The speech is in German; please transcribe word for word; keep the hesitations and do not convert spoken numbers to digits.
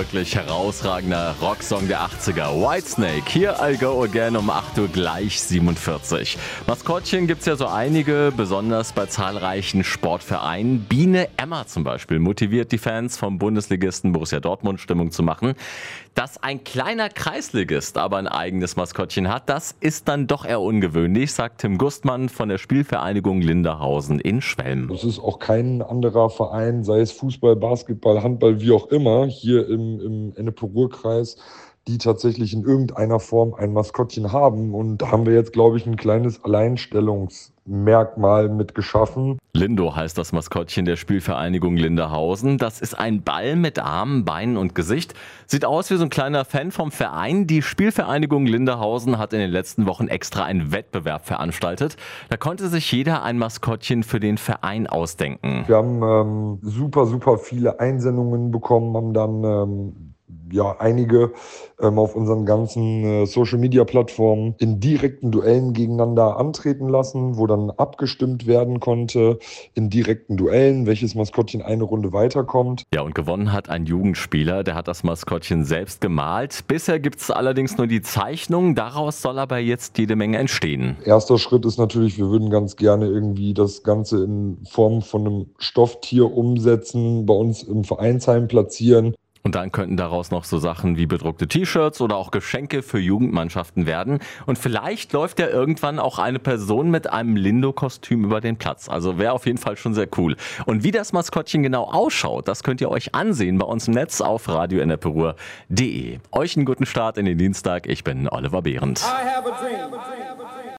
wirklich herausragender Rocksong der achtziger. Whitesnake, Here I Go Again um acht Uhr gleich siebenundvierzig. Maskottchen gibt's ja so einige, besonders bei zahlreichen Sportvereinen. Biene Emma zum Beispiel motiviert die Fans vom Bundesligisten Borussia Dortmund Stimmung zu machen. Dass ein kleiner Kreisligist aber ein eigenes Maskottchen hat, das ist dann doch eher ungewöhnlich, sagt Tim Gustmann von der Spielvereinigung Linderhausen in Schwelm. Es ist auch kein anderer Verein, sei es Fußball, Basketball, Handball, wie auch immer, hier im, im Ennepe-Ruhr-Kreis, die tatsächlich in irgendeiner Form ein Maskottchen haben. Und da haben wir jetzt, glaube ich, ein kleines Alleinstellungsmerkmal mit geschaffen. Lindo heißt das Maskottchen der Spielvereinigung Linderhausen. Das ist ein Ball mit Armen, Beinen und Gesicht. Sieht aus wie so ein kleiner Fan vom Verein. Die Spielvereinigung Linderhausen hat in den letzten Wochen extra einen Wettbewerb veranstaltet. Da konnte sich jeder ein Maskottchen für den Verein ausdenken. Wir haben ähm, super, super viele Einsendungen bekommen, haben dann ähm, ja, einige ähm, auf unseren ganzen äh, Social-Media-Plattformen in direkten Duellen gegeneinander antreten lassen, wo dann abgestimmt werden konnte in direkten Duellen, welches Maskottchen eine Runde weiterkommt. Ja, und gewonnen hat ein Jugendspieler, der hat das Maskottchen selbst gemalt. Bisher gibt es allerdings nur die Zeichnung, daraus soll aber jetzt jede Menge entstehen. Erster Schritt ist natürlich, wir würden ganz gerne irgendwie das Ganze in Form von einem Stofftier umsetzen, bei uns im Vereinsheim platzieren. Und dann könnten daraus noch so Sachen wie bedruckte T-Shirts oder auch Geschenke für Jugendmannschaften werden. Und vielleicht läuft ja irgendwann auch eine Person mit einem Lindo-Kostüm über den Platz. Also wäre auf jeden Fall schon sehr cool. Und wie das Maskottchen genau ausschaut, das könnt ihr euch ansehen bei uns im Netz auf radio ennepe ruhr punkt de. Euch einen guten Start in den Dienstag. Ich bin Oliver Behrendt. I have a dream.